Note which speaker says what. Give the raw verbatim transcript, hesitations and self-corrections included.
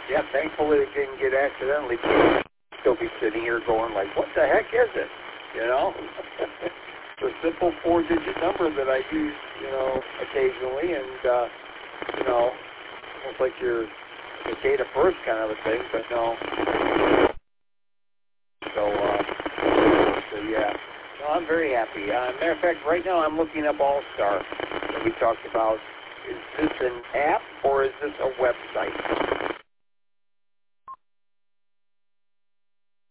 Speaker 1: yeah, thankfully it didn't get accidentally. Still be sitting here going like, what the heck is it? You know? It's a simple four-digit number that I use, you know, occasionally, and, uh, you know, almost like your, your date of birth kind of a thing, but no. So, uh, so yeah. No, I'm very happy. Uh, matter of fact, right now I'm looking up All-Star that we talked about. Is this an app or is this a website?